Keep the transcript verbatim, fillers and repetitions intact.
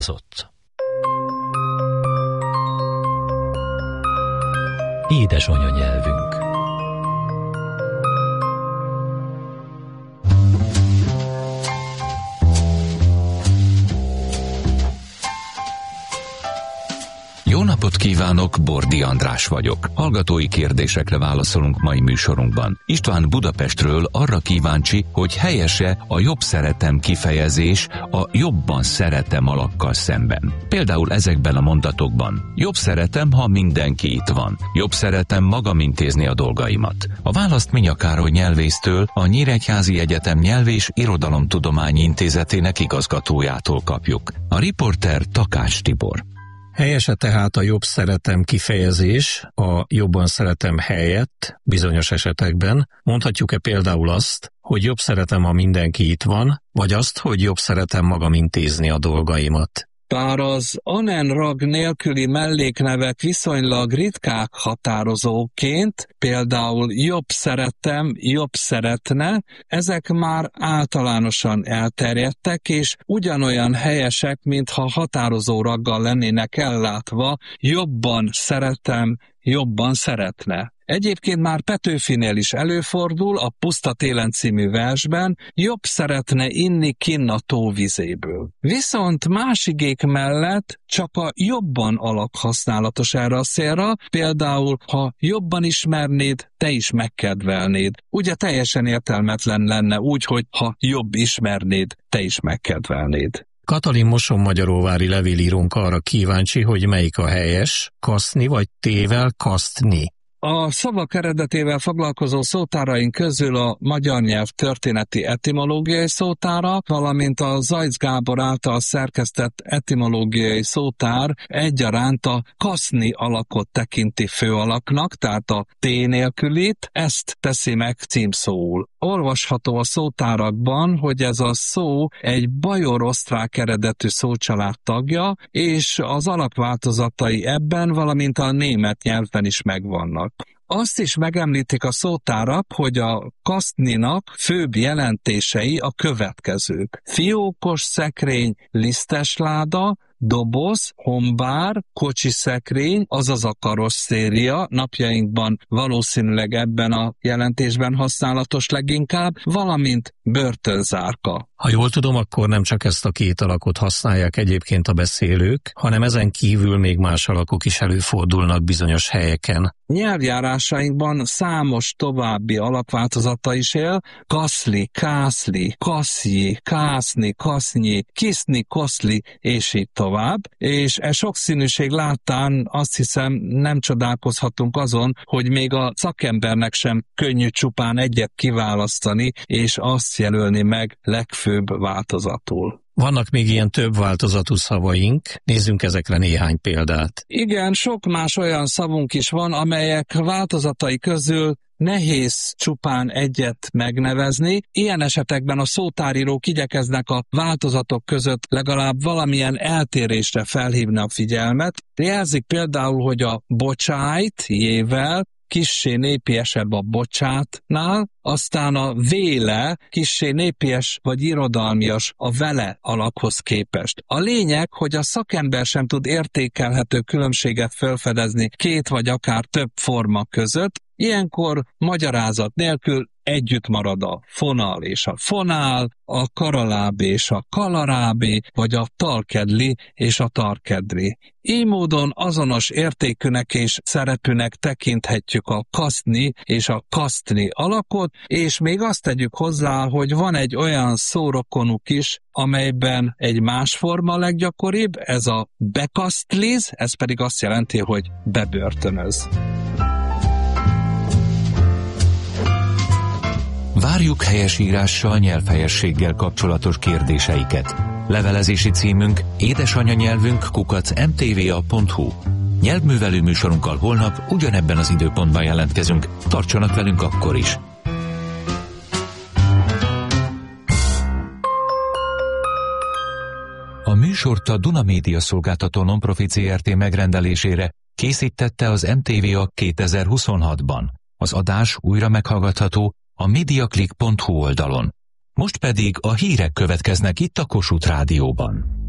Édes anyanyelvünk. Jó napot kívánok, Bordi András vagyok. Hallgatói kérdésekre válaszolunk mai műsorunkban. István Budapestről arra kíváncsi, hogy helyese a jobb szeretem kifejezés a jobban szeretem alakkal szemben. Például ezekben a mondatokban: jobb szeretem, ha mindenki itt van. Jobb szeretem magam intézni a dolgaimat. A választ Minya Károly nyelvésztől, a Nyíregyházi Egyetem Nyelv- és Irodalomtudományi Intézetének igazgatójától kapjuk. A riporter Takács Tibor. Helyese tehát a jobb szeretem kifejezés a jobban szeretem helyett bizonyos esetekben? Mondhatjuk-e például azt, hogy jobb szeretem, ha mindenki itt van, vagy azt, hogy jobb szeretem magam intézni a dolgaimat? Bár az anen-rag nélküli melléknevek viszonylag ritkák határozóként, például jobb szeretem, jobb szeretne, ezek már általánosan elterjedtek, és ugyanolyan helyesek, mintha határozó raggal lennének ellátva: jobban szeretem, jobban szeretne. Egyébként már Petőfinél is előfordul a Puszta télen című versben: jobb szeretne inni kinn a tóvizéből. Viszont más igék mellett csak a jobban alak használatos erre a célra, például ha jobban ismernéd, te is megkedvelnéd. Ugye teljesen értelmetlen lenne úgy, hogy ha jobb ismernéd, te is megkedvelnéd. Katalin Moson-Magyaróvári levélírónk arra kíváncsi, hogy melyik a helyes, kaszni vagy tével kasztni. A szavak eredetével foglalkozó szótáraink közül a magyar nyelv történeti etimológiai szótára, valamint a Zajc Gábor által szerkesztett etimológiai szótár egyaránt a kaszni alakot tekinti főalaknak, tehát a T nélkülit, ezt teszi meg címszóul. Olvasható a szótárakban, hogy ez a szó egy bajor-osztrák eredetű szócsalád tagja, és az alakváltozatai ebben, valamint a német nyelvben is megvannak. Azt is megemlítik a szótárak, hogy a kasztninak főbb jelentései a következők: fiókos szekrény, lisztes láda, doboz, hombár, kocsi szekrény, azaz a karosszéria, napjainkban valószínűleg ebben a jelentésben használatos leginkább, valamint börtönzárka. Ha jól tudom, akkor nem csak ezt a két alakot használják egyébként a beszélők, hanem ezen kívül még más alakok is előfordulnak bizonyos helyeken. Nyelvjárásainkban számos további alakváltozata is él: kaszli, kászli, kaszji, kászni, kasznyi, kiszni, koszli, és így tovább. És e sokszínűség láttán azt hiszem, nem csodálkozhatunk azon, hogy még a szakembernek sem könnyű csupán egyet kiválasztani, és azt jelölni meg legfőbb változatul. Vannak még ilyen több változatú szavaink, nézzünk ezekre néhány példát. Igen, sok más olyan szavunk is van, amelyek változatai közül nehéz csupán egyet megnevezni. Ilyen esetekben a szótárírók igyekeznek a változatok között legalább valamilyen eltérésre felhívni a figyelmet. Jelzik például, hogy a bocsájt jével kissé népiesebb a bocsátnál, aztán a véle kissé népies vagy irodalmias a vele alakhoz képest. A lényeg, hogy a szakember sem tud értékelhető különbséget felfedezni két vagy akár több forma között. Ilyenkor magyarázat nélkül együtt marad a fonal és a fonál, a karalábé és a kalarábé, vagy a talkedli és a tarkedri. Így módon azonos értékűnek és szerepűnek tekinthetjük a kaszni és a kasztni alakot, és még azt tegyük hozzá, hogy van egy olyan szórokonuk is, amelyben egy más forma leggyakoribb, ez a bekasztliz, ez pedig azt jelenti, hogy bebörtönöz. Várjuk helyesírással, nyelvhelyességgel kapcsolatos kérdéseiket. Levelezési címünk édesanyanyelvünk kukac em té vé a pont hu. Nyelvművelő műsorunkkal holnap ugyanebben az időpontban jelentkezünk. Tartsanak velünk akkor is! A műsort a Duna Média Szolgáltató Nonprofit zé er té megrendelésére készítette az em té vé a kétezer-huszonhatban. Az adás újra meghallgatható a mediaclick pont hu oldalon. Most pedig a hírek következnek itt a Kossuth Rádióban.